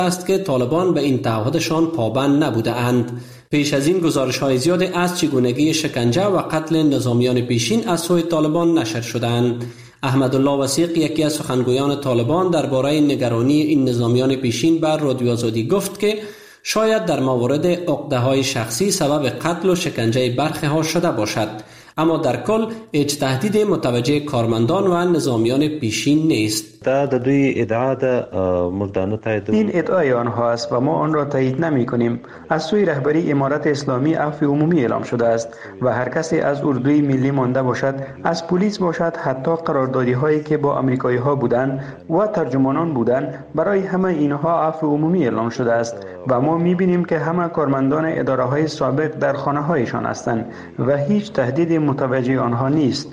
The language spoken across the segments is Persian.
است که طالبان به این تعهدشان پابند نبوده اند. پیش از این گزارش‌های زیادی از چگونگی شکنجه و قتل نظامیان پیشین از سوی طالبان نشر شدند. احمدالله وثیق، یکی از سخنگویان طالبان، درباره نگرانی این نظامیان پیشین بر رادیو آزادی گفت که شاید در موارد عقده‌های شخصی سبب قتل و شکنجه برخی ها شده باشد، اما در کل هیچ تهدید متوجه کارمندان و نظامیان پیشین نیست. د دوی ادعا ده موږ نه تایید. این ادعای آنها است و ما آن را تایید نمی کنیم. از سوی رهبری امارت اسلامی عفو عمومی اعلام شده است و هر کسی از اردوی ملی مانده باشد، از پلیس باشد، حتی قراردادی هایی که با امریکایی ها بودند و ترجمانان بودند، برای همه اینها عفو عمومی اعلام شده است و ما می بینیم که همه کارمندان اداره های سابق در خانه هایشان هستند و هیچ تهدید متوجه آنها نیست.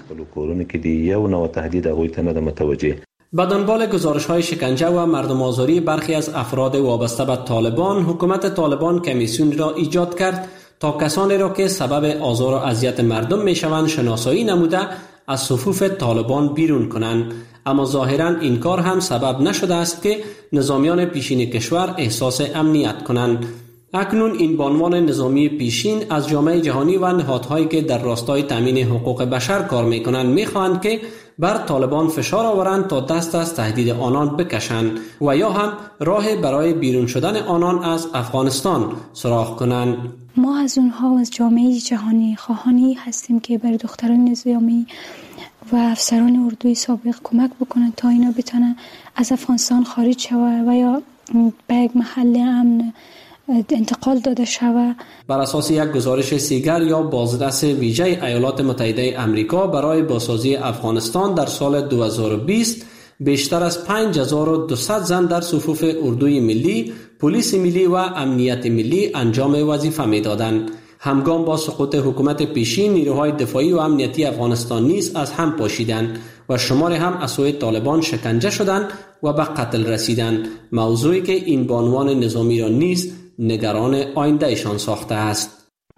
به دنبال گزارش‌های شکنجه و مردم آزاری برخی از افراد وابسته به طالبان، حکومت طالبان کمیسیون را ایجاد کرد تا کسانی را که سبب آزار و اذیت مردم میشوند شناسایی نموده از صفوف طالبان بیرون کنند. اما ظاهراً این کار هم سبب نشده است که نظامیان پیشین کشور احساس امنیت کنند. اکنون این بانوان نظامی پیشین از جامعه جهانی و نهادهایی که در راستای تامین حقوق بشر کار میکنند میخواهند که بر طالبان فشار آورند تا دست از تهدید آنان بکشند و یا هم راه برای بیرون شدن آنان از افغانستان سراغ کنند. ما از اونها از جامعه جهانی خواهانی هستیم که بر دختران نظامی و افسران اردوی سابق کمک بکنند تا اینا بتونن از افغانستان خارج شوند و یا به یک محل امن انتقال داده شود. بر اساس یک گزارش سیگر یا بازرس ویژه ایالات متحده آمریکا برای بازسازی افغانستان در سال 2020 بیشتر از 5200 زن در صفوف اردوی ملی، پلیس ملی و امنیت ملی انجام وظیفه می‌دادند. همگام با سقوط حکومت پیشین، نیروهای دفاعی و امنیتی افغانستان نیز از هم پاشیدند و شماری هم از سوی طالبان شکنجه شدند و به قتل رسیدند، موضوعی که این بانوان نظامی را نیز نگران آیندهشان ساخته است.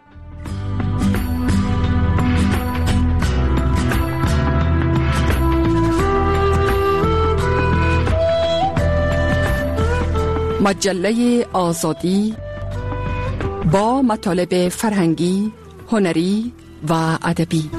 مجله آزادی با مطالب فرهنگی، هنری و ادبی.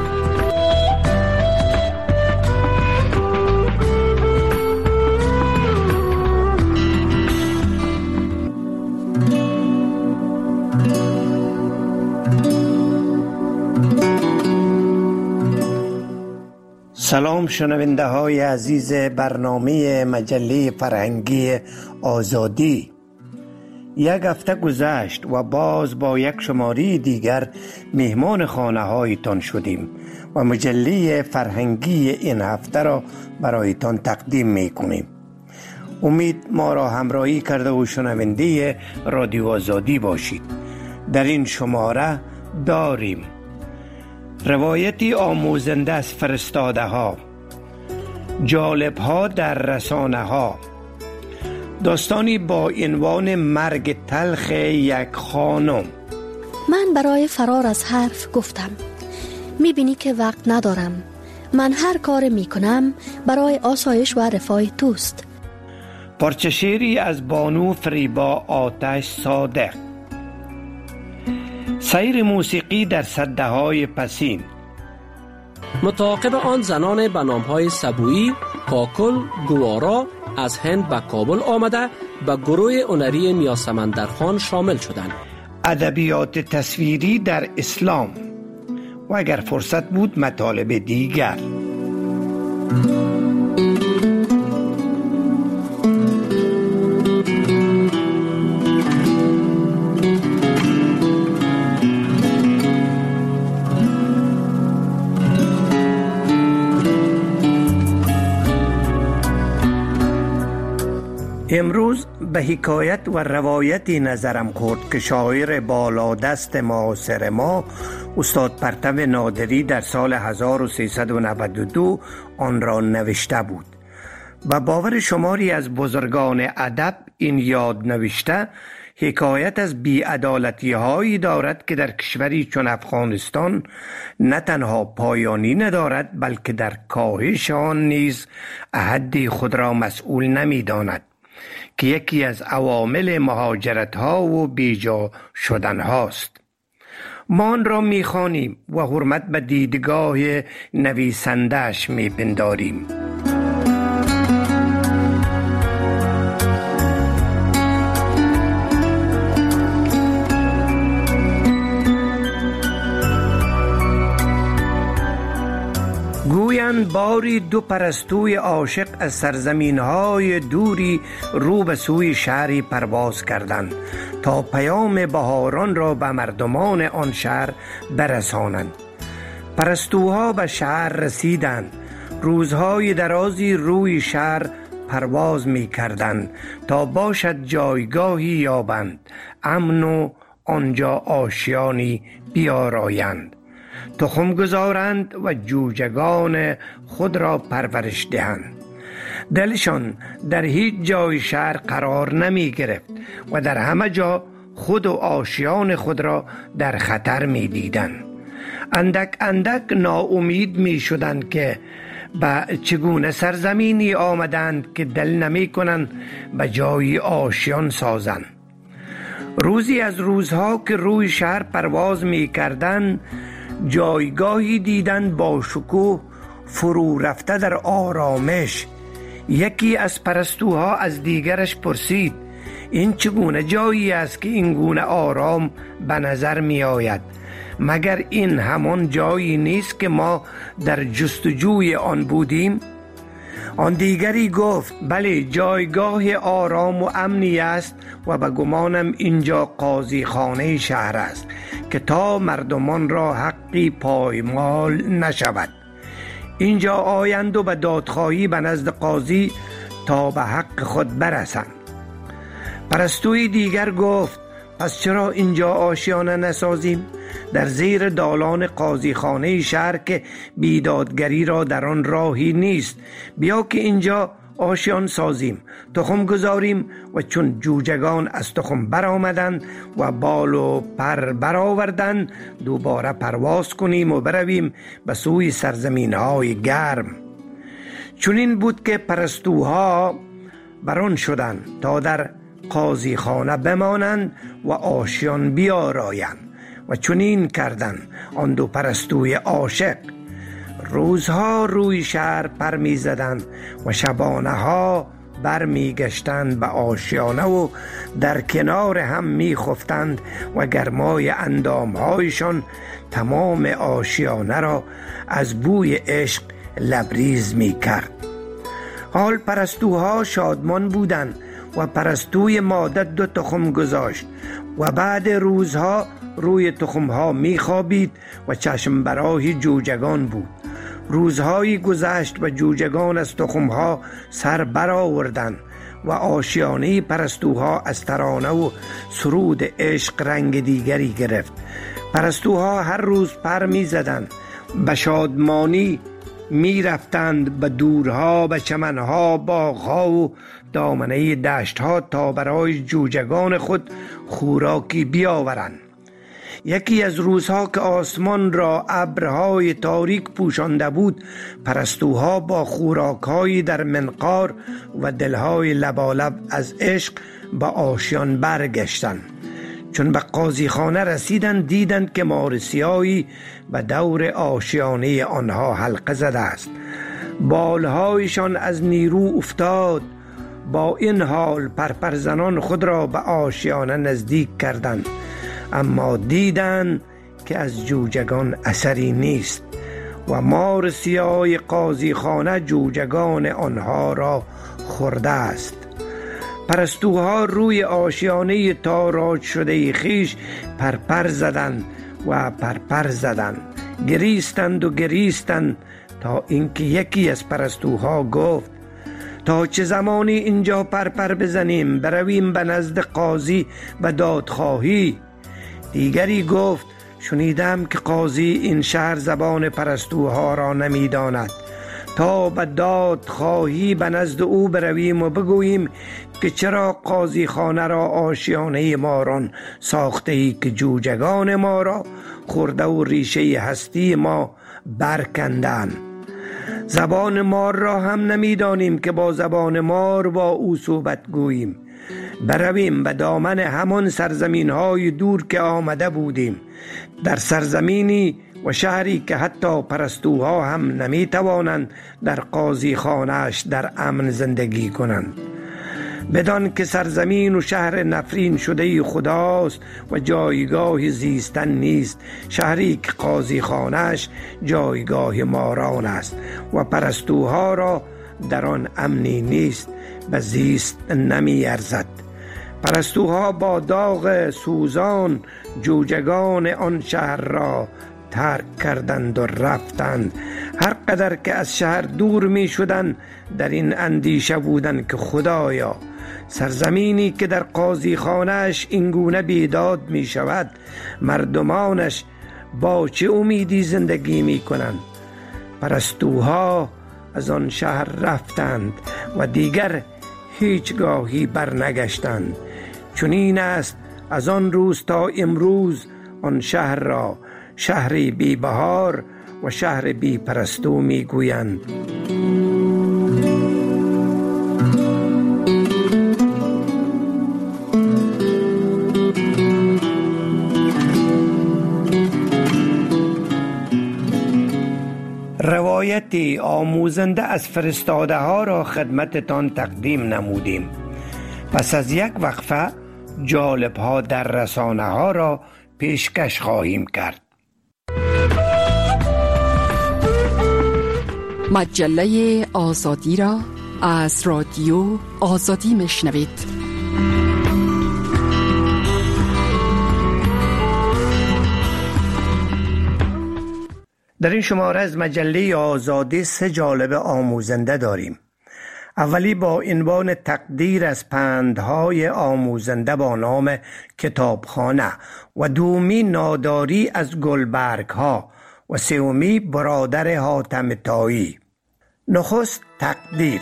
سلام شنونده های عزیز برنامه مجله فرهنگی آزادی. یک هفته گذشت و باز با یک شماره دیگر مهمان خانه هایتان شدیم و مجله فرهنگی این هفته را برایتان تقدیم می کنیم. امید ما را همراهی کرده و شنونده رادیو آزادی باشید. در این شماره داریم روایتی آموزنده از فرستاده ها، جالب ها در رسانه ها، داستانی با عنوان مرگ تلخ یک خانم. من برای فرار از حرف گفتم میبینی که وقت ندارم، من هر کار میکنم برای آسایش و رفاه توست. پارچه شعری از بانو فریبا آتش صادق. سیر موسیقی در سده‌های پسین. متعاقب آن زنان به نام‌های سبویی، کاکل، گوارا از هند به کابل آمده به گروه هنری نیاسمندرخان شامل شدند. ادبیات تصویری در اسلام و اگر فرصت بود مطالب دیگر. امروز به حکایت و روایتی نظرم خورد که شاعر بالادست معاصر ما استاد پرتو نادری در سال 1392 آن را نوشته بود و باور شماری از بزرگان ادب این یاد نوشته حکایت از بی‌عدالتی هایی دارد که در کشوری چون افغانستان نه تنها پایانی ندارد بلکه در کاهش آن نیز احدی خود را مسئول نمی داند. که یکی از عوامل مهاجرت ها و بیجا شدن هاست. ما آن را می‌خوانیم و حرمت به دیدگاه نویسنده‌اش می‌پنداریم. گویند باری دو پرستوی عاشق از سرزمین‌های دوری رو به سوی شهری پرواز کردند تا پیام بهاران را به مردمان آن شهر برسانند. پرستوها به شهر رسیدند. روزهای درازی روی شهر پرواز می کردند تا باشد جایگاهی یابند، امن و آنجا آشیانی بیارایند، تخم گذارند و جوجگان خود را پرورش دهند. دلشان در هیچ جای شهر قرار نمی گرفت و در همه جا خود و آشیان خود را در خطر می دیدند. اندک اندک ناامید می شدند که به چگونه سرزمینی آمدند که دل نمی کنند به جای آشیان سازند. روزی از روزها که روی شهر پرواز می کردند، جایگاهی دیدند با شکوه فرو رفته در آرامش. یکی از پرستوها از دیگرش پرسید: این چگونه جایی است که این گونه آرام به نظر می آید؟ مگر این همان جایی نیست که ما در جستجوی آن بودیم؟ آن دیگری گفت: بله، جایگاه آرام و امنی است و به گمانم اینجا قاضی خانه شهر است که تا مردمان را حقی پایمال نشود اینجا آیند و به دادخواهی به نزد قاضی تا به حق خود برسند. پرستوی دیگر گفت: پس چرا اینجا آشیانه نسازیم؟ در زیر دالان قاضی خانه شهر که بیدادگری را در آن راهی نیست. بیا که اینجا آشیان سازیم، تخم گذاریم و چون جوجگان از تخم برآمدند و بال و پر برآوردند دوباره پرواز کنیم و برویم به سوی سرزمین‌های گرم. چون این بود که پرستوها بران شدند تا در قاضی خانه بمانند و آشیان بیارایند و چنین کردند. آن دو پرستوی عاشق روزها روی شهر پر می زدند و شبانه ها بر می گشتند به آشیانه و در کنار هم می خفتند و گرمای اندامهایشان تمام آشیانه را از بوی عشق لبریز می کرد. حال پرستوها شادمان بودند و پرستوی ماده 2 تخم گذاشت و بعد روزها روی تخمها می خوابید و چشم برای جوجگان بود. روزهایی گذشت و جوجگان از تخمها سر برآوردند و آشیانه پرستوها از ترانه و سرود عشق رنگ دیگری گرفت. پرستوها هر روز پر می زدند، به شادمانی می رفتند به دورها، به چمنها، باغها و دامنه دشتها تا برای جوجگان خود خوراکی بیاورند. یکی از روزها که آسمان را ابرهای تاریک پوشانده بود، پرستوها با خوراک‌های در منقار و دلهای لبالب از عشق به آشیان برگشتند. چون به قاضی خانه رسیدند دیدند که مارسیایی به دور آشیانه آنها حلقه زده است. بالهایشان از نیرو افتاد. با این حال پرپرزنان خود را به آشیانه نزدیک کردند، اما دیدند که از جوجگان اثری نیست و مار سیاه قاضی خانه جوجگان آنها را خورده است. پرستوها روی آشیانه تاراج شده خیش پرپر زدند و پرپر زدند، گریستند و گریستند تا اینکه یکی از پرستوها گفت: تا چه زمانی اینجا پرپر بزنیم؟ برویم به نزد قاضی و دادخواهی. دیگری گفت: شنیدم که قاضی این شهر زبان پرستوها را نمیداند. تا به دادخواهی به نزد او برویم و بگوییم که چرا قاضی خانه را آشیانه ماران ساخته ای که جوجگان ما را خورده و ریشه هستی ما برکندن. زبان مار را هم نمیدانیم که با زبان مار با او صحبت گوییم. برویم به دامن همان سرزمین های دور که آمده بودیم، در سرزمینی و شهری که حتی پرستوها هم نمی توانند در قاضی خانه‌اش در امن زندگی کنند. بدان که سرزمین و شهر نفرین شده خداست و جایگاه زیستن نیست، شهری که قاضی خانه‌اش جایگاه ماران است و پرستوها را در آن امنی نیست، به زیست نمی ارزد. پرستوها با داغ سوزان جوجگان آن شهر را ترک کردند و رفتند. هر قدر که از شهر دور می شدند در این اندیشه بودند که خدایا، سرزمینی که در قاضی خانه‌اش اینگونه بیداد می شود، مردمانش با چه امیدی زندگی می کنند؟ پرستوها از آن شهر رفتند و دیگر هیچگاهی برنگشتند. چنین است از آن روز تا امروز آن شهر را شهری بی بهار و شهر بی پرستو می گویند. روایتی آموزنده از فرستاده ها را خدمتتان تقدیم نمودیم. پس از یک وقفه جالب ها در رسانه ها را پیشکش خواهیم کرد. مجله آزادی را از رادیو آزادی میشنوید. در این شماره از مجله آزادی 3 جالب آموزنده داریم. اولی با عنوان تقدیر از پندهای آموزنده با نام کتابخانه و دومی ناداری از گلبرگ ها و سومی برادر حاتم طایی. نخست تقدیر.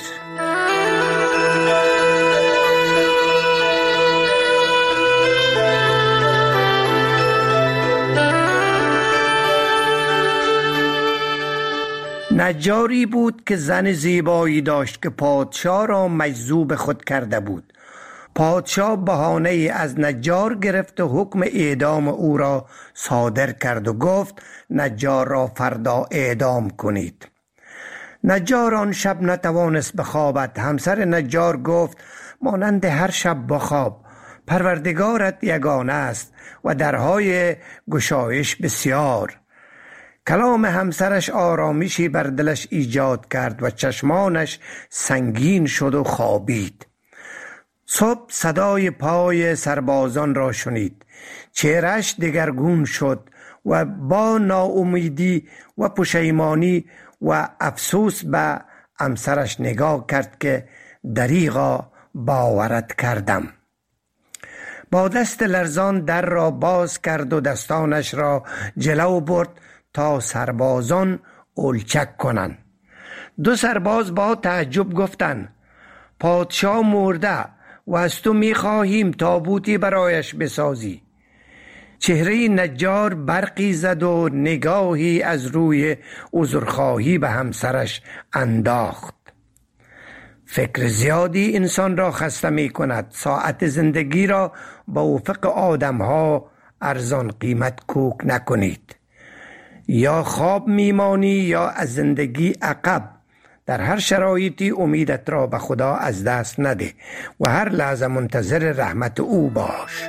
نجاری بود که زن زیبایی داشت که پادشاه را مجذوب خود کرده بود. پادشاه بهانه از نجار گرفت و حکم اعدام او را صادر کرد و گفت نجار را فردا اعدام کنید. نجار آن شب نتوانست بخوابد. همسر نجار گفت مانند هر شب بخواب، پروردگارت یگانه است و درهای گشایش بسیار. کلام همسرش آرامشی بر دلش ایجاد کرد و چشمانش سنگین شد و خوابید. صبح صدای پای سربازان را شنید. چهرهش دگرگون شد و با ناامیدی و پشیمانی و افسوس به همسرش نگاه کرد که دریغا باورت کردم. با دست لرزان در را باز کرد و دستانش را جلو برد تا سربازان اولچک کنند. 2 سرباز با تعجب گفتند پادشاه مرده و از تو می‌خواهیم تابوتی برایش بسازی. چهره نجار برقی زد و نگاهی از روی عذرخواهی به همسرش انداخت. فکر زیادی انسان را خسته می کند. ساعت زندگی را با افق آدم‌ها ارزان قیمت کوک نکنید. یا خواب میمانی یا از زندگی عقب. در هر شرایطی امیدت را به خدا از دست نده و هر لحظه منتظر رحمت او باش.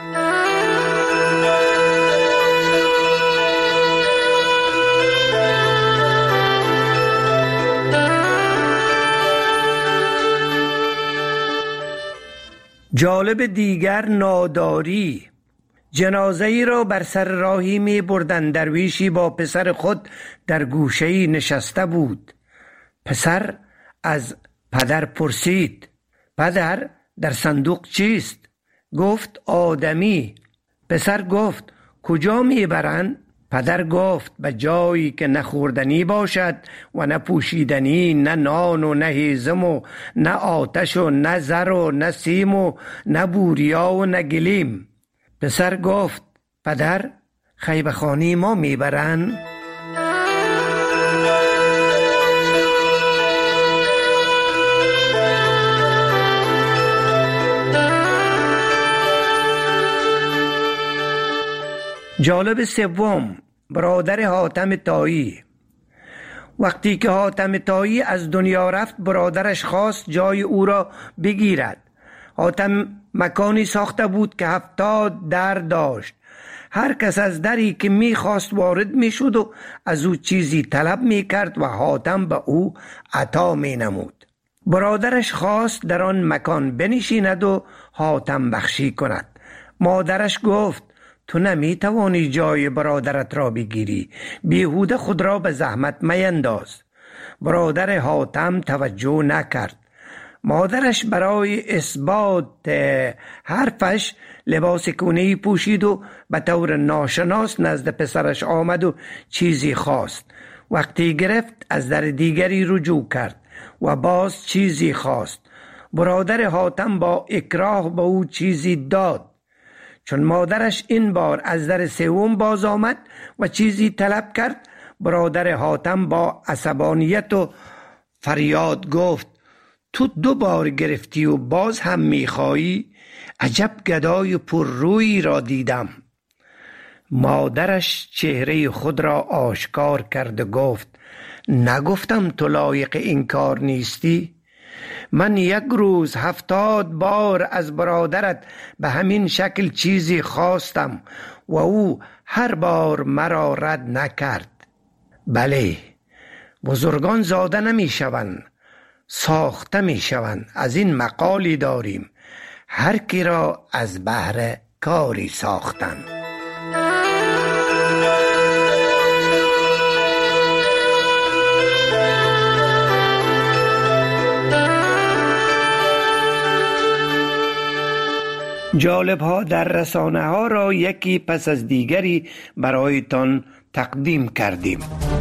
جالب دیگر ناداری. جنازه ای را بر سر راهی می بردن. درویشی با پسر خود در گوشه‌ای نشسته بود. پسر از پدر پرسید پدر در صندوق چیست؟ گفت آدمی. پسر گفت کجا می برند؟ پدر گفت به جایی که نه خوردنی باشد و نه پوشیدنی، نه نان و نه هیزم و نه آتش و نه زر و نه سیم و نه بوریا و نه گلیم. پسر گفت پدر خیبه خانی ما میبرن؟ جالب سوم، برادر حاتم طایی. وقتی که حاتم طایی از دنیا رفت، برادرش خواست جای او را بگیرد. حاتم مکانی ساخته بود که 70 در داشت. هر کس از دری که میخواست وارد میشد و از او چیزی طلب میکرد و حاتم به او عطا مینمود. برادرش خواست در آن مکان بنشیند و حاتم بخشی کند. مادرش گفت تو نمیتوانی جای برادرت را بگیری، بیهوده خود را به زحمت مینداز. برادر حاتم توجه نکرد. مادرش برای اثبات حرفش لباس کونه‌ای پوشید و به طور ناشناس نزد پسرش آمد و چیزی خواست. وقتی گرفت از در دیگری رجوع کرد و باز چیزی خواست. برادر حاتم با اکراه به او چیزی داد. چون مادرش این بار از در سوم باز آمد و چیزی طلب کرد، برادر حاتم با عصبانیت و فریاد گفت تو 2 بار گرفتی و باز هم میخوایی؟ عجب گدای پر روی را دیدم. مادرش چهره خود را آشکار کرد و گفت نگفتم تو لایق این کار نیستی؟ من 1 روز 70 بار از برادرت به همین شکل چیزی خواستم و او هر بار مرا رد نکرد. بله، بزرگان زاده نمی شوند، ساخته می شوند. از این مقالی داریم، هر کی را از بهر کاری ساختند. جالب ها در رسانه ها را یکی پس از دیگری برایتان تقدیم کردیم.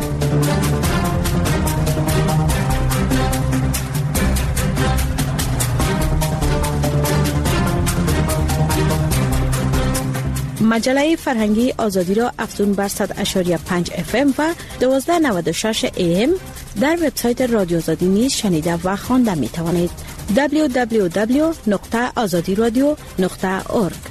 مجله فرهنگی آزادی را افزون بر 100.5 FM و 1296 AM در وبسایت رادیو آزادی نیز شنیده و خوانده می توانید. www.azadiradio.org.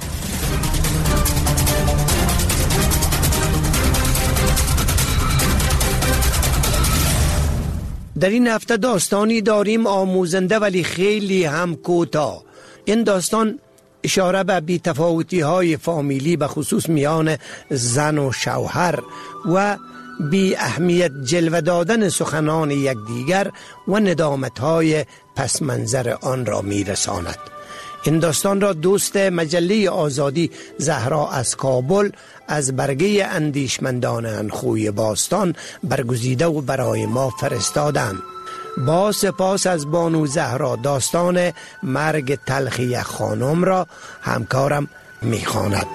در این هفته داستانی داریم آموزنده ولی خیلی هم کوتاه. این داستان اشاره به بی‌تفاوتی های فامیلی به خصوص میان زن و شوهر و بی اهمیت جلوه دادن سخنان یکدیگر و ندامت های پس منظر آن را میرساند. این داستان را دوست مجله آزادی زهرا از کابل از برگه اندیشمندان انخوی باستان برگزیده و برای ما فرستادند. با سپاس از بانو زهرا داستان مرگ تلخ یک خانم را همکارم میخواند.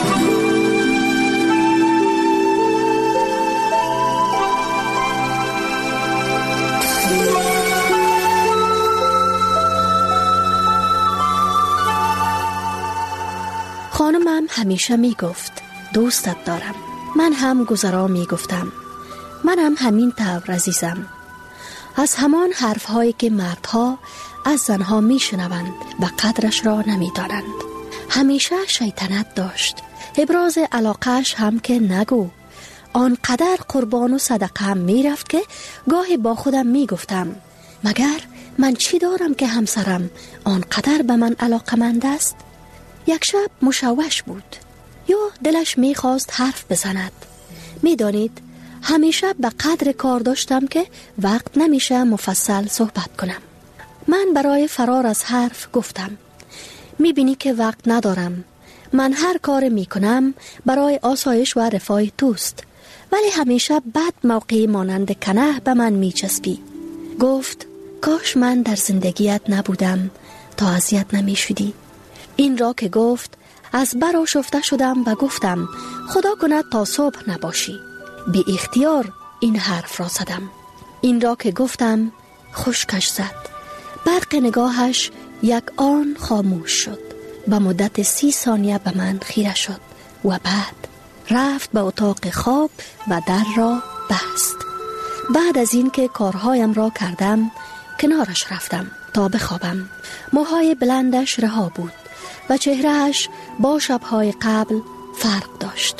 خانمم همیشه می گفت دوستت دارم. من هم گذرا می گفتم منم همین طور عزیزم. از همان حرفهایی که مردها از زنها می شنوند و قدرش را نمی دانند. همیشه شیطنت داشت. ابراز علاقهش هم که نگو. آنقدر قربان و صدقه هم می رفت که گاهی با خودم می گفتم مگر من چی دارم که همسرم آنقدر به من علاقمند است؟ یک شب مشوش بود یا دلش میخواست حرف بزند. میدانید همیشه به قدر کار داشتم که وقت نمیشه مفصل صحبت کنم. من برای فرار از حرف گفتم میبینی که وقت ندارم. من هر کار میکنم برای آسایش و رفاه توست، ولی همیشه بد موقعی مانند کنه به من میچسبی. گفت کاش من در زندگیت نبودم تا اذیت نمیشدی. این را که گفت از برا شفته شدم و گفتم خدا کند تا صبح نباشی. بی اختیار این حرف را زدم. این را که گفتم خشکش زد. برق نگاهش یک آن خاموش شد. به مدت 30 ثانیه به من خیره شد و بعد رفت به اتاق خواب و در را بست. بعد از این که کارهایم را کردم کنارش رفتم تا بخوابم. موهای بلندش رها بود و چهرهش با شبهای قبل فرق داشت.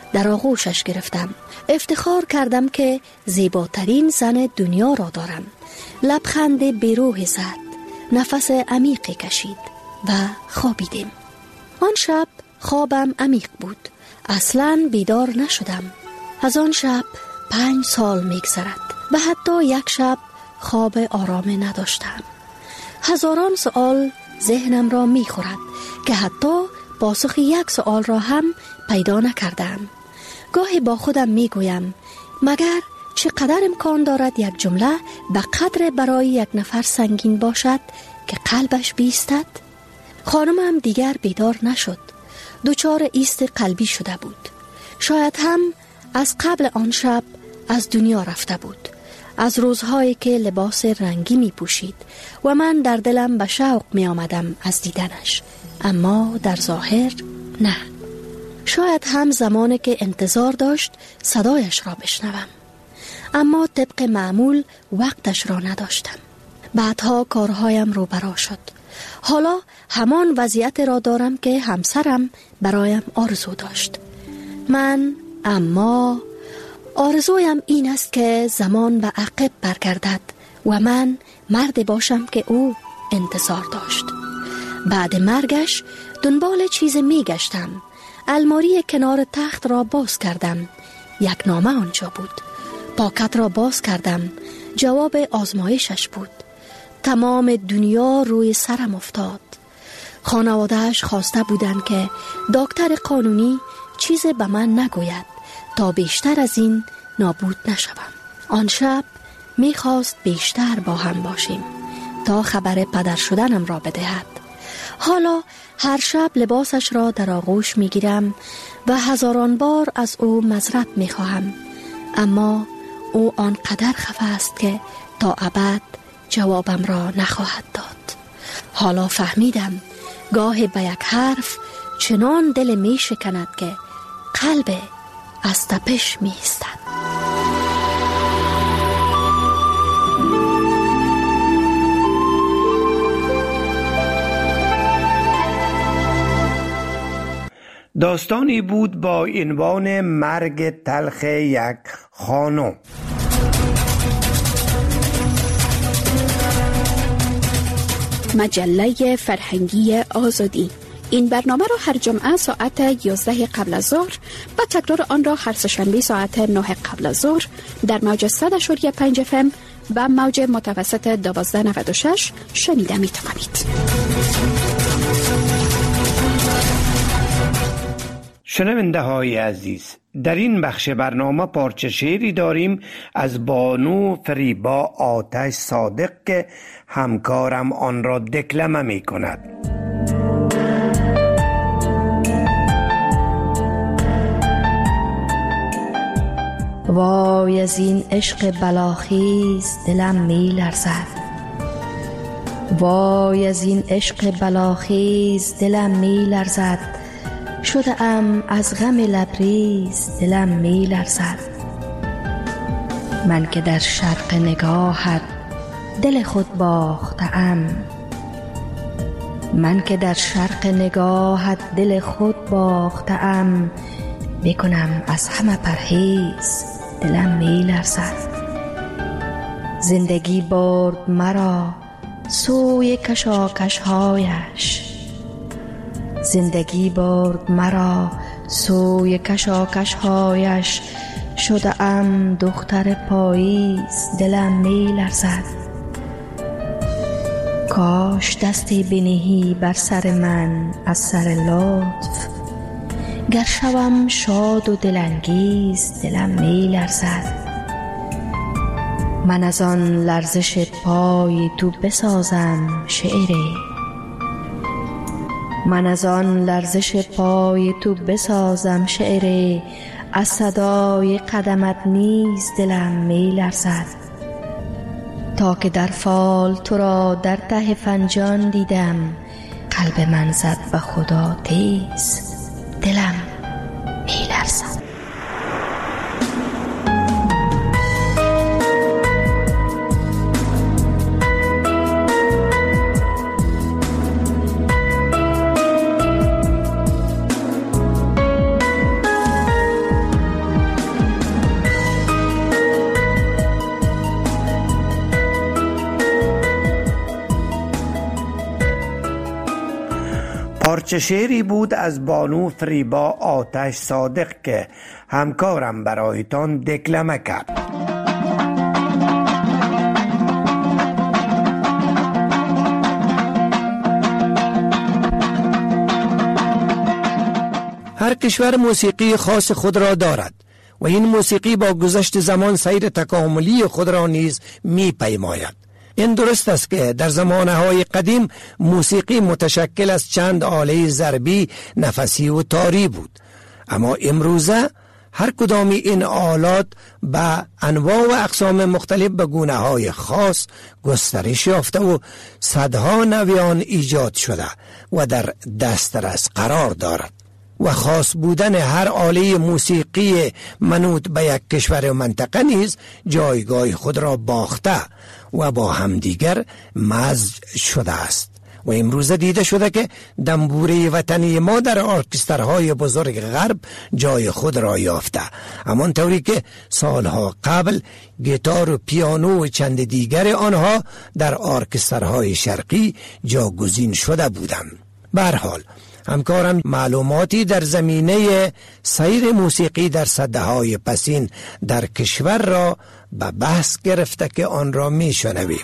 در آغوشش گرفتم. افتخار کردم که زیباترین زن دنیا را دارم. لبخند بیروح زد، نفس عمیقی کشید و خوابیدیم. آن شب خوابم عمیق بود. اصلاً بیدار نشدم. از آن شب 5 سال میگذرد و حتی یک شب خواب آرام نداشتم. هزاران سوال ذهنم را میخورد که حتی پاسخ یک سوال را هم پیدا نکردم. گاهی با خودم میگویم مگر چقدر امکان دارد یک جمله به قدر برای یک نفر سنگین باشد که قلبش بیستد؟ خانمم دیگر بیدار نشد. دچار ایست قلبی شده بود. شاید هم از قبل آن شب از دنیا رفته بود. از روزهایی که لباس رنگی می پوشید و من در دلم به شوق می آمدم از دیدنش، اما در ظاهر نه. شاید هم زمانی که انتظار داشت صدایش را بشنوم، اما طبق معمول وقتش را نداشتم. بعدها کارهایم رو برا شد. حالا همان وضعیت را دارم که همسرم برایم آرزو داشت. من اما آرزویم این است که زمان به عقب برگردد و من مرد باشم که او انتظار داشت. بعد مرگش دنبال چیز می گشتم. الماری کنار تخت را باز کردم. یک نامه آنجا بود. پاکت را باز کردم. جواب آزمایشش بود. تمام دنیا روی سرم افتاد. خانواده‌اش خواسته بودند که دکتر قانونی چیزی به من نگوید تا بیشتر از این نابود نشوم. آن شب میخواست بیشتر با هم باشیم تا خبر پدر شدنم را بدهد. حالا هر شب لباسش را در آغوش میگیرم و هزاران بار از او معذرت میخواهم، اما او آنقدر خفه است که تا ابد جوابم را نخواهد داد. حالا فهمیدم گاهی به یک حرف چنان دل می شکند که قلب از تپش می ایستد. داستانی بود با عنوان مرگ تلخ یک خانم. مجله فرهنگی آزادی. این برنامه را هر جمعه ساعت 11 قبل از ظهر و تکرار آن را هر سه‌شنبه ساعت 9 قبل از ظهر در موج 100.5 FM و موج متوسط 1296 شنیده می توانید. شنونده های عزیز، در این بخش برنامه پارچه شعری داریم از بانو فریبا آتش صادق که همکارم آن را دکلمه می کند. وای از این عشق بلاخیز دلم می لرزد. وای از این عشق بلاخیز دلم می لرزد. شده ام از غم لبریز دلم می لرزد. من که در شرق نگاهت دل خود باختم، من که در شرق نگاهت دل خود باختم، بکنم از همه پرهیز دلم می لرزد. زندگی برد مرا سوی کشاکش‌هایش، زندگی برد مرا سوی کشاکش‌هایش، شده ام دختر پاییز دلم می لرزد. کاش دستی بنهی بر سر من از سر لطف، گر شوم شاد و دلانگیز دلم می لرزد. من از آن لرزش پای تو بسازم شعری، من از آن لرزش پای تو بسازم شعری، از صدای قدمت نیز دلم می لرزد. تا که در فال تو را در ته فنجان دیدم، قلب من زد به خدا تیز دلم می لرزد. پارچه شعری بود از بانو فریبا آتش صادق که همکارم برایتان دکلمه کرد. هر کشور موسیقی خاص خود را دارد و این موسیقی با گذشت زمان سیر تکاملی خود را نیز می پیماید. این درست است که در زمانهای قدیم موسیقی متشکل از چند آله ضربی، نفسی و تاری بود، اما امروزه هر کدام این آلات به انواع و اقسام مختلف به گونه‌های خاص گسترش یافته و صدها نویان ایجاد شده و در دسترس قرار دارد و خاص بودن هر آله موسیقی منوط به یک کشور و منطقه نیز جایگاه خود را باخته و با همدیگر مزج شده است و امروز دیده شده که دنبوره وطنی ما در ارکسترهای بزرگ غرب جای خود را یافته، همانطوری که سالها قبل گیتار و پیانو و چند دیگر آنها در ارکسترهای شرقی جاگزین شده بودند. به هر حال همکاران معلوماتی در زمینه سیر موسیقی در سده‌های پسین در کشور را به بحث گرفته که آن را می شنویم.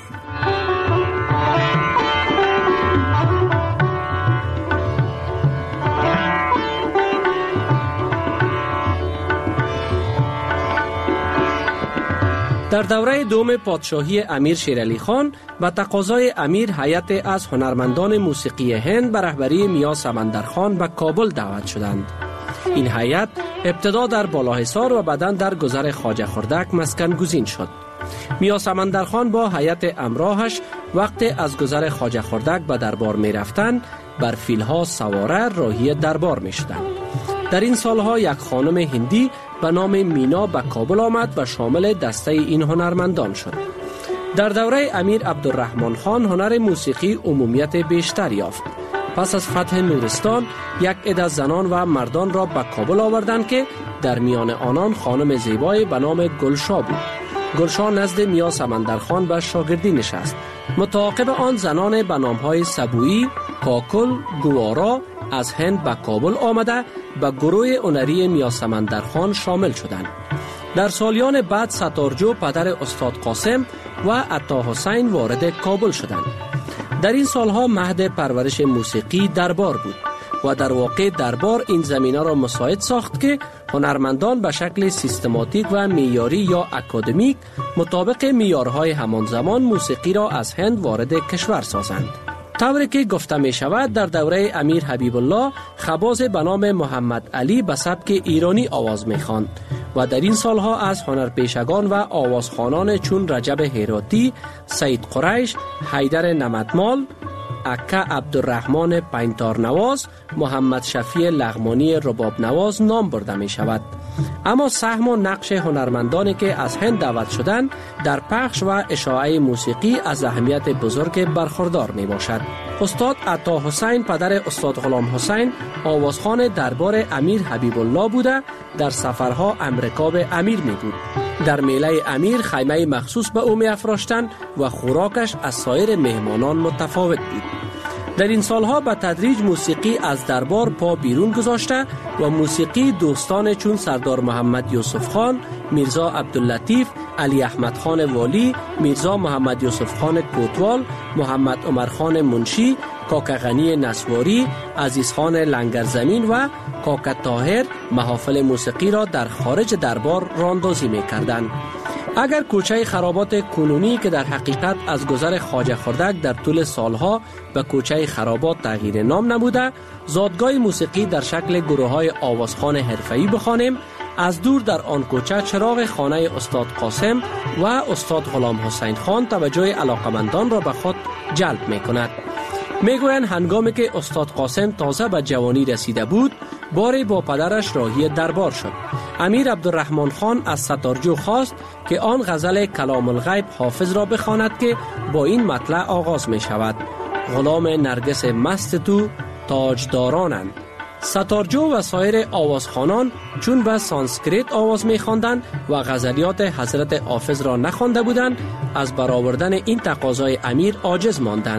در دوره دوم پادشاهی امیر شیرعلی خان به تقاضای امیر هیئت از هنرمندان موسیقی هند به رهبری میا سمندرخان به کابل دعوت شدند. این هیئت ابتدا در بالاحصار و بعداً در گذر خواجه خردک مسکن گزین شد. میا سمندرخان با هیئت همراهش وقتی از گذر خواجه خردک به دربار می رفتند بر فیلها سواره راهی دربار می شدند. در این سالها یک خانم هندی به نام مینا به کابل آمد و شامل دسته این هنرمندان شد. در دوره امیر عبدالرحمن خان هنر موسیقی عمومیت بیشتر یافت. پس از فتح نورستان یک عده زنان و مردان را به کابل آوردند که در میان آنان خانم زیبای به نام گلشا بود. گلشا نزد میا سمندرخان به شاگردی نشست. متعاقب آن زنان به نامهای سبویی، کاکل، گوارا از هند به کابل آمده به گروه هنری میا سمندرخان شامل شدند. در سالیان بعد ستارجو پدر استاد قاسم و عطا حسین وارد کابل شدند. در این سالها مهد پرورش موسیقی دربار بود و در واقع دربار این زمینه را مساعد ساخت که هنرمندان به شکل سیستماتیک و معیاری یا اکادمیک مطابق معیارهای همان زمان موسیقی را از هند وارد کشور سازند. طوری که گفته می شود در دوره امیر حبیب الله خباز به نام محمد علی به سبک ایرانی آواز می خواند و در این سالها از هنرپیشگان و آوازخوانان چون رجب هراتی، سید قریش، حیدر نمدمال، اکا عبدالرحمن پینتار نواز، محمد شفیع لغمانی رباب نواز نام برده می شود. اما سهم و نقش هنرمندانی که از هند دعوت شدند در پخش و اشاعه موسیقی از اهمیت بزرگ برخوردار می باشد. استاد عطا حسین پدر استاد غلام حسین آوازخوان دربار امیر حبیب الله بوده در سفرها امریکا به امیر می بود. در میله امیر خیمه مخصوص به او می افراشتند و خوراکش از سایر مهمانان متفاوت بود. در این سالها به تدریج موسیقی از دربار پا بیرون گذاشته و موسیقی دوستان چون سردار محمد یوسف خان، میرزا عبداللطیف، علی احمد خان والی، میرزا محمد یوسف خان کوتوال، محمد عمر خان منشی، کاکا غنی نسواری، عزیز خان لنگرزمین و کاکا طاهر محافل موسیقی را در خارج دربار راندازی می کردند. اگر کوچه خرابات کنونی که در حقیقت از گذر خواجه خردک در طول سالها به کوچه خرابات تغییر نام نموده، زادگاه موسیقی در شکل گروه‌های آوازخوان حرفه‌ای بخوانیم، از دور در آن کوچه چراغ خانه استاد قاسم و استاد غلام حسین خان توجه علاقمندان را به خود جلب می‌کند. میگویند هنگامی که استاد قاسم تازه به جوانی رسیده بود، باری با پدرش راهی دربار شد. امیر عبدالرحمن خان از ستارجو خواست که آن غزل کلام الغیب حافظ را بخواند که با این مطلع آغاز می شود: غلام نرگس مست تو تاجدارانند. ستارجو و سایر آوازخوانان چون به سانسکریت آواز می خواندند و غزلیات حضرت حافظ را نخوانده بودند، از برآوردن این تقاضای امیر عاجز ماندند.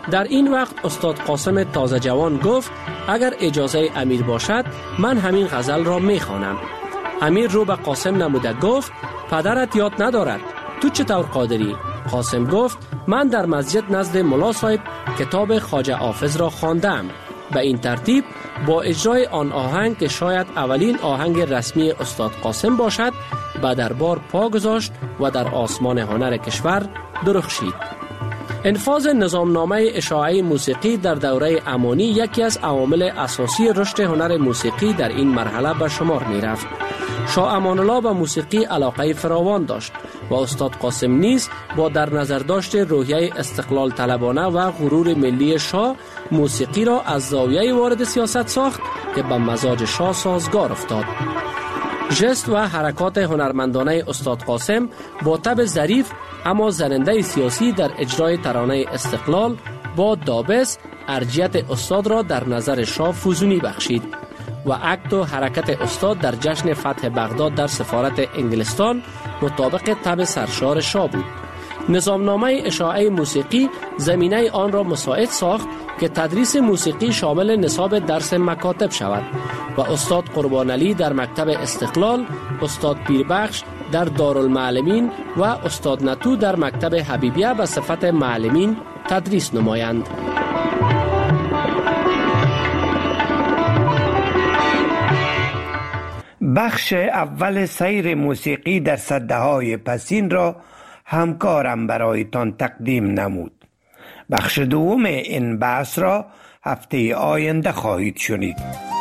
در این وقت استاد قاسم تازه جوان گفت اگر اجازه امیر باشد من همین غزل را میخوانم. امیر رو به قاسم نموده گفت پدرت یاد ندارد، تو چطور قادری؟ قاسم گفت من در مسجد نزد ملا صاحب کتاب خواجه حافظ را خواندم. به این ترتیب با اجرای آن آهنگ که شاید اولین آهنگ رسمی استاد قاسم باشد به دربار پا گذاشت و در آسمان هنر کشور درخشید. انفاذ نظامنامه اشاعه موسیقی در دوره امانی یکی از عوامل اساسی رشد هنر موسیقی در این مرحله به شمار می رفت. شاه امان الله به موسیقی علاقه فراوان داشت و استاد قاسم نیز با در نظر داشت روحیه استقلال طلبانه و غرور ملی شاه موسیقی را از زاویه وارد سیاست ساخت که به مزاج شاه سازگار افتاد. ژست و حرکات هنرمندانه استاد قاسم با طبع ظریف اما زننده سیاسی در اجرای ترانه استقلال با دابس ارجیت استاد را در نظر شاه فزونی بخشید و عقد و حرکت استاد در جشن فتح بغداد در سفارت انگلستان مطابق طبع سرشار شاه بود. نظامنامه اشاعه موسیقی زمینه آن را مساعد ساخت که تدریس موسیقی شامل نصاب درس مکاتب شود و استاد قربان علی در مکتب استقلال، استاد پیربخش در دارالمعلمین و استاد نتو در مکتب حبیبیه به صفت معلمین تدریس نمایند. بخش اول سیر موسیقی در سده‌های پسین را همکارم برایتان تقدیم نمود. بخش دوم این بحث را هفته آینده خواهید شنید.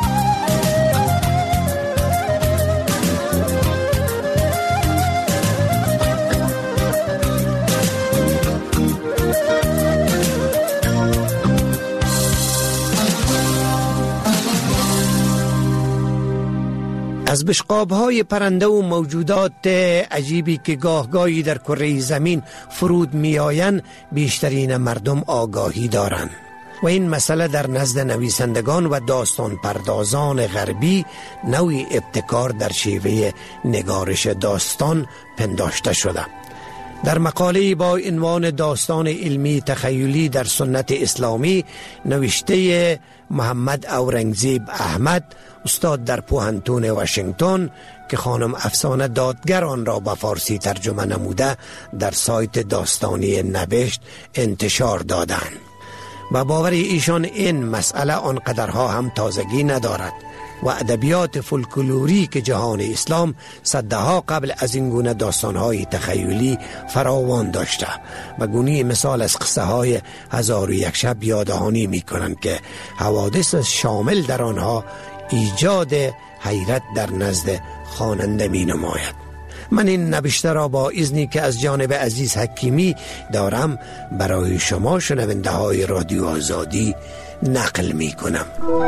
از بشقاب‌های پرنده و موجودات عجیبی که گاهگاهی در کره زمین فرود می‌آیند بیشترین مردم آگاهی دارند و این مسئله در نزد نویسندگان و داستان پردازان غربی نوعی ابتکار در شیوه نگارش داستان پنداشته شده. در مقاله با عنوان داستان علمی تخیلی در سنت اسلامی نوشته محمد اورنگزیب احمد، استاد در پوهنتون واشنگتن که خانم افسانه دادگر آن را به فارسی ترجمه نموده، در سایت داستانی نوشت انتشار دادند و باور ایشان این مسئله آنقدرها هم تازگی ندارد و ادبیات فولکلوری که جهان اسلام صدها قبل از این گونه داستانهای تخیلی فراوان داشته و گونی مثال از قصه های 1001 شب یادهانی می کنند که حوادث شامل در آنها ایجاد حیرت در نزد خواننده می نماید. من این نبشته را با اذنی که از جانب عزیز حکیمی دارم برای شما شنونده های رادیو آزادی نقل می کنم.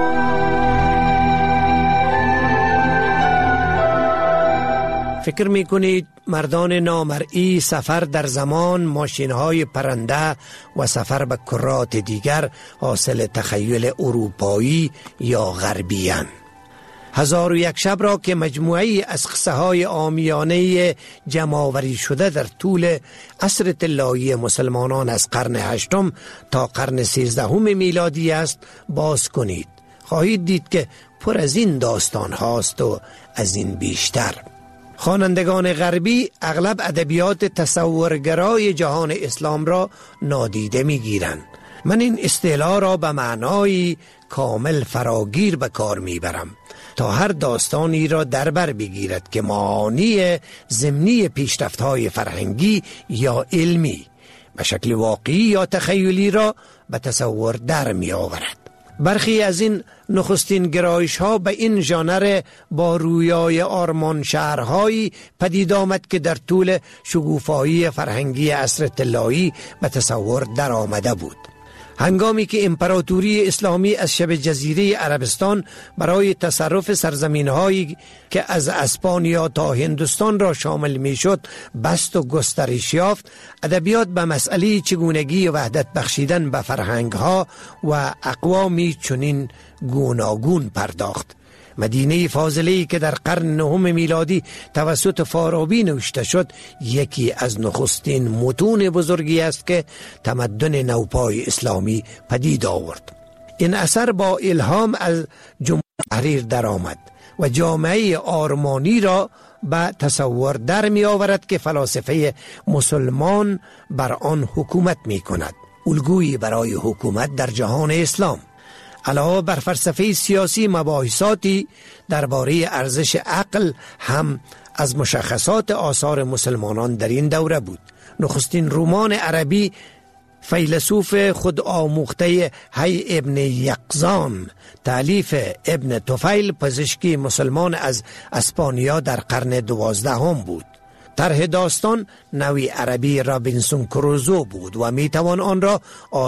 فکر می کنید مردان نامرئی سفر در زمان ماشین‌های پرنده و سفر به کرات دیگر حاصل تخیل اروپایی یا غربی اند؟ 1001 شب را که مجموعی از قصه های عامیانه جمع‌آوری شده در طول عصر طلایی مسلمانان از قرن 8 تا قرن 13 میلادی است باز کنید، خواهید دید که پر از این داستان هاست و از این بیشتر. خوانندگان غربی اغلب ادبیات تصورگرای جهان اسلام را نادیده می‌گیرند. من این اصطلاح را به معنای کامل فراگیر به کار میبرم تا هر داستانی را در بر بگیرد که معانی ضمنی پیشرفت‌های فرهنگی یا علمی به شکل واقعی یا تخیلی را به تصور در می آورد. برخی از این نخستین گرایش ها به این ژانر با رویای آرمان شهرهایی پدید آمد که در طول شگوفایی فرهنگی عصر طلایی به تصور در آمده بود. هنگامی که امپراتوری اسلامی از شبه جزیره عربستان برای تصرف سرزمین‌هایی که از اسپانیا تا هندوستان را شامل می‌شد بست و گسترش یافت، ادبیات به مسئله چگونگی وحدت بخشیدن به فرهنگ‌ها و اقوامی چنین گوناگون پرداخت مدینه فاضله‌ای که در قرن نهم میلادی توسط فارابی نوشته شد یکی از نخستین متون بزرگی است که تمدن نوپای اسلامی پدید آورد. این اثر با الهام از جمهوری تحریر درآمد و جامعه آرمانی را به تصور در می آورد که فلاسفه مسلمان بر آن حکومت می کند، الگویی برای حکومت در جهان اسلام. علاوه بر فلسفه سیاسی، مباحثاتی درباره ارزش عقل هم از مشخصات آثار مسلمانان در این دوره بود. نخستین رمان عربی فیلسوف خود آموخته حی ابن یقظان، تالیف ابن طفیل، پزشکی مسلمان از اسپانیا در قرن 12 بود. طرح داستان نوی عربی رابینسون کروزو بود و میتوان آن را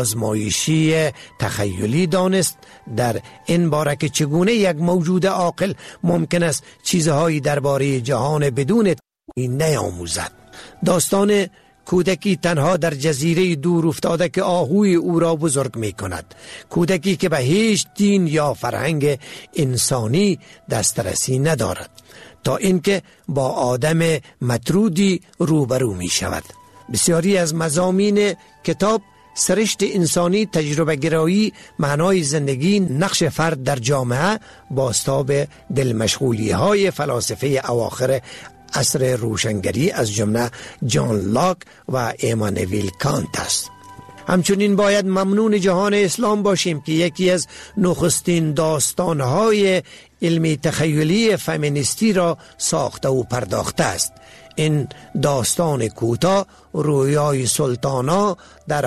آزمایشی تخیلی دانست در این باره که چگونه یک موجود عاقل ممکن است چیزهایی درباره جهان بدون نیاموزد. داستان کودکی تنها در جزیره دور افتاده که آهوی او را بزرگ می کند. کودکی که به هیچ دین یا فرهنگ انسانی دسترسی ندارد تا اینکه با آدم مطرودی روبرو می شود. بسیاری از مضامین کتاب سرشت انسانی، تجربه گرایی، معنای زندگی، نقش فرد در جامعه، بازتاب دلمشغولی های فلاسفه اواخر عصر روشنگری از جمله جان لاک و ایمانوئل کانت است. همچنین باید ممنون جهان اسلام باشیم که یکی از نخستین داستانهای علمی تخیلی فمینیستی را ساخته و پرداخته است. این داستان کوتاه رویای سلطانا در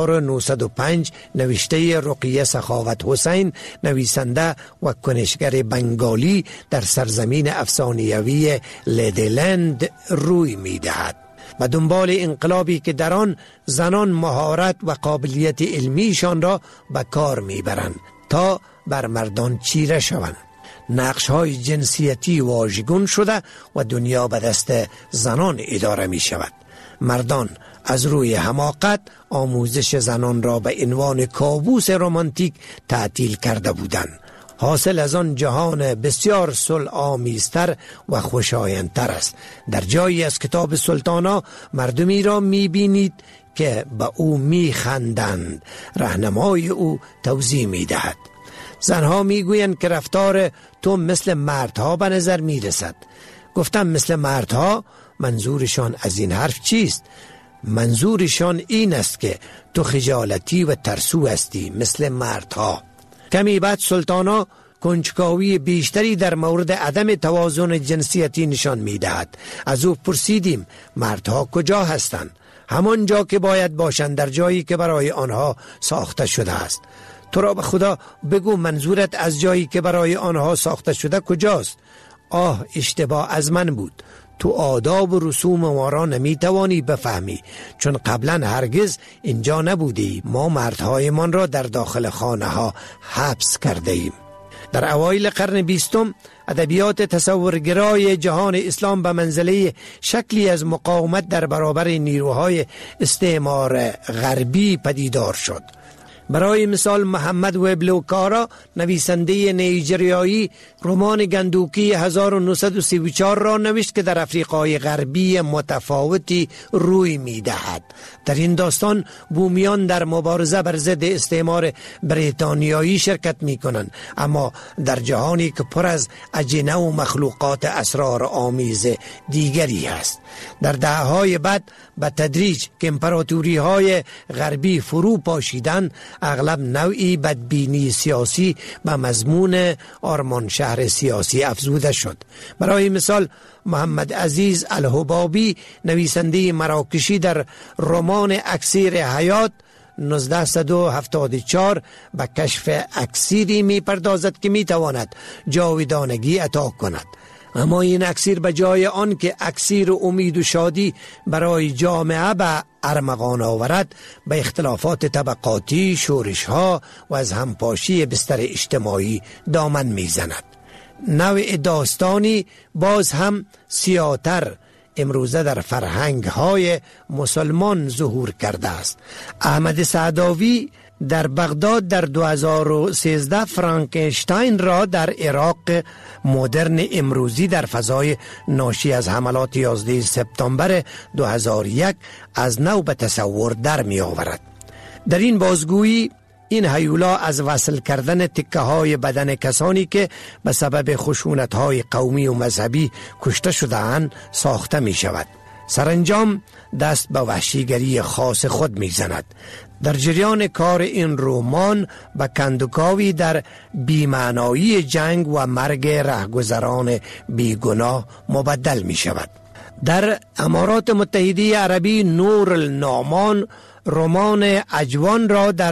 1905 نوشته رقیه سخاوت حسین، نویسنده و کنشگر بنگالی، در سرزمین افسانه‌ای لیدلند روی می دهد. و دنبال انقلابی که در آن زنان مهارت و قابلیت علمیشان را به کار می برند تا بر مردان چیره شوند. نقش‌های جنسیتی واژگون شده و دنیا به دست زنان اداره می شود. مردان از روی حماقت آموزش زنان را به عنوان کابوس رمانتیک تعطیل کرده بودند. حاصل از آن جهان بسیار صلح آمیزتر و خوشایندتر است. در جایی از کتاب سلطانا مردمی را می بینید که به او می خندند. راهنمای او توضیح می دهد. زنها می گویند که رفتار تو مثل مردها به نظر می رسد. گفتم مثل مردها؟ منظورشان از این حرف چیست؟ منظورشان این است که تو خجالتی و ترسو هستی مثل مردها. کمی بعد سلطانا کنجکاوی بیشتری در مورد عدم توازن جنسیتی نشان می دهد. از او پرسیدیم مردها کجا هستند؟ همان جا که باید باشند، در جایی که برای آنها ساخته شده است. تو را به خدا بگو منظورت از جایی که برای آنها ساخته شده کجاست؟ آه، اشتباه از من بود. تو آداب و رسوم ما را نمی توانی بفهمی، چون قبلا هرگز اینجا نبودی. ما مردهایمان را در داخل خانه ها حبس کرده ایم. در اوایل قرن 20 ادبیات تصورگرای جهان اسلام به منزله شکلی از مقاومت در برابر نیروهای استعمار غربی پدیدار شد. برای مثال محمد وبلوکارا، نویسنده نیجریایی، رمان گندوکی 1934 را نوشت که در افریقای غربی متفاوتی روی می دهد. در این داستان بومیان در مبارزه بر ضد استعمار بریتانیایی شرکت می کنند، اما در جهانی که پر از اجنه و مخلوقات اسرار آمیز دیگری است. در دهه‌های بعد به تدریج که امپراتوری های غربی فرو پاشیدند، اغلب نوعی بدبینی سیاسی به مضمون آرمان شهر سیاسی افزوده شد. برای مثال محمد عزیز الحبابی، نویسنده مراکشی، در رمان اکسیر حیات 1974 به کشف اکسیری می پردازد که می تواند جاودانگی عطا کند. اما این اکسیر به جای آن که اکسیر امید و شادی برای جامعه به ارمغان آورد، به اختلافات طبقاتی، شورش‌ها و از همپاشی بستر اجتماعی دامن میزند. نوع داستانی باز هم سیاتر امروزه در فرهنگ‌های مسلمان ظهور کرده است. احمد سعداوی در بغداد در 2013 فرانکنشتاین را در عراق مدرن امروزی در فضای ناشی از حملات 11 سپتامبر 2001 از نو به تصور در می آورد. در این بازگویی این هیولا از وصل کردن تکه های بدن کسانی که به سبب خشونت های قومی و مذهبی کشته شده‌اند ساخته می شود. سرانجام دست به وحشیگری خاص خود می زند. در جریان کار این رمان به کندوکاوی در بی‌معنایی جنگ و مرگ رهگذران بیگناه مبدل می شود. در امارات متحده عربی نور النعمان رمان اجوان را در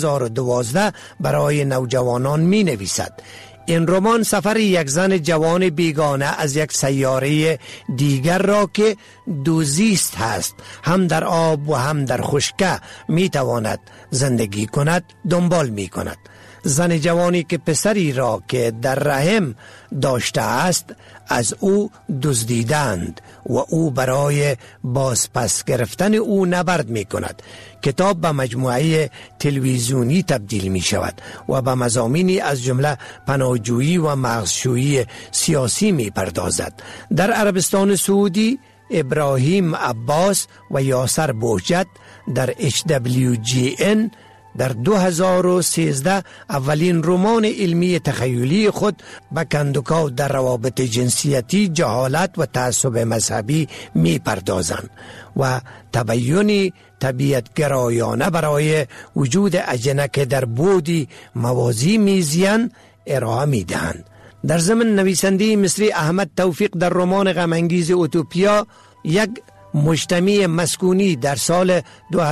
2012 برای نوجوانان می نویسد. این رمان سفر یک زن جوان بیگانه از یک سیاره دیگر را که دوزیست هست، هم در آب و هم در خشکه می تواند زندگی کند دنبال می کند. زن جوانی که پسری را که در رحم داشته است از او دزدیدند و او برای بازپس گرفتن او نبرد می کند. کتاب به مجموعه تلویزیونی تبدیل می شود و به مضامینی از جمله پناهجویی و مرزشویی سیاسی می پردازد. در عربستان سعودی ابراهیم عباس و یاسر بوجت در HWGN در 2013 اولین رمان علمی تخیلی خود به کندوکاو در روابط جنسیتی، جهالت و تعصب مذهبی می پردازند و تبیینی طبیعتگرایانه برای وجود اجنه در بودی موازی میزیان ارائه می دهند. در ضمن نویسنده مصری احمد توفیق در رمان غم‌انگیز اوتوپیا یک مجتمع مسکونی در سال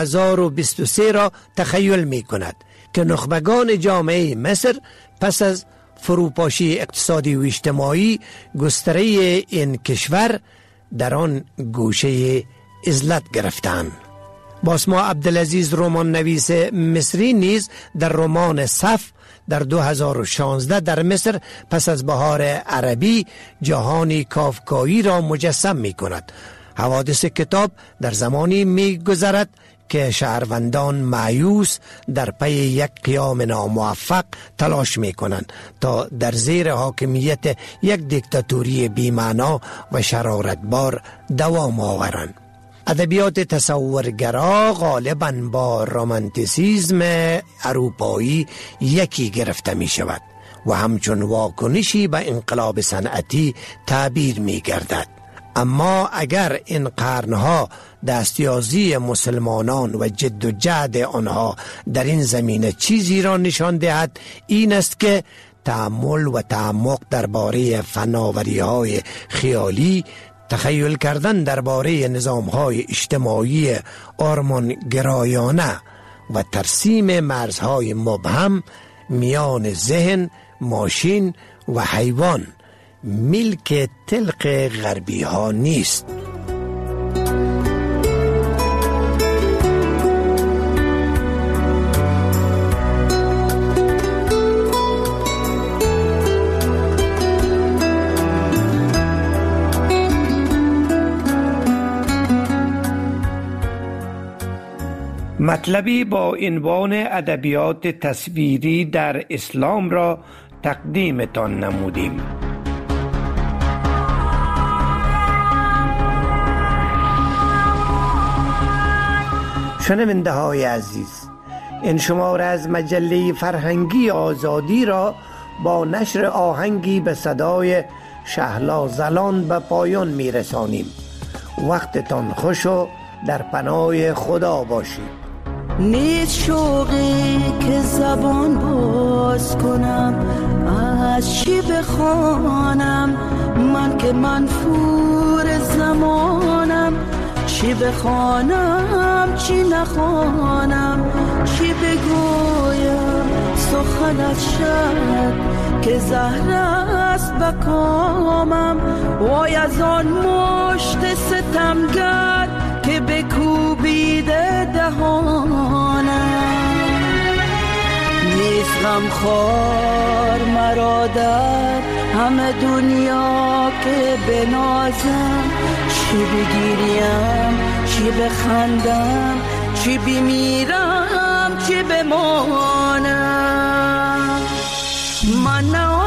2023 را تخیل می کند که نخبگان جامعه مصر پس از فروپاشی اقتصادی و اجتماعی گستره این کشور در آن گوشه عزلت گرفتند. باسما عبدالعزیز رمان نویس مصری نیز در رمان صف در 2016 در مصر پس از بهار عربی جهانی کافکایی را مجسم می کند. حوادث کتاب در زمانی می گذرد که شهروندان مایوس در پی یک قیام ناموفق تلاش می کنند تا در زیر حاکمیت یک دیکتاتوری بی‌معنا و شرارتبار دوام آورند. ادبیات تصورگرا غالباً با رمانتیسیسم اروپایی یکی گرفته می شود و همچون واکنشی به انقلاب صنعتی تعبیر می گردد. اما اگر این قرنها دستیازی مسلمانان و جد و جهد آنها در این زمینه چیزی را نشان دهد این است که تأمل و تعمق درباره فناوری‌های خیالی، تخیل کردن درباره نظام‌های اجتماعی آرمانگرایانه و ترسیم مرزهای مبهم میان ذهن، ماشین و حیوان ملک تلق غربی ها نیست. مطلبی با عنوان ادبیات تصویری در اسلام را تقدیمتان نمودیم. شنونده های عزیز، این شماره از مجله فرهنگی آزادی را با نشر آهنگی به صدای شهلا زلان به پایان می رسانیم. وقتتان خوش و در پناه خدا باشید. نیست شوقی که زبان باز کنم، از چی بخوانم من که منفور زمانم، چی بخوانم چی نخوانم، چی بگویم سخنت شد که زهر است بکامم، وای از آن مشت ستمگر که بکوبیده دهانم. نیست غمخوار مرا در همه دنیا که بنازم، چی بگیریم چی بخندم، چی بمیرم که بمانم من نه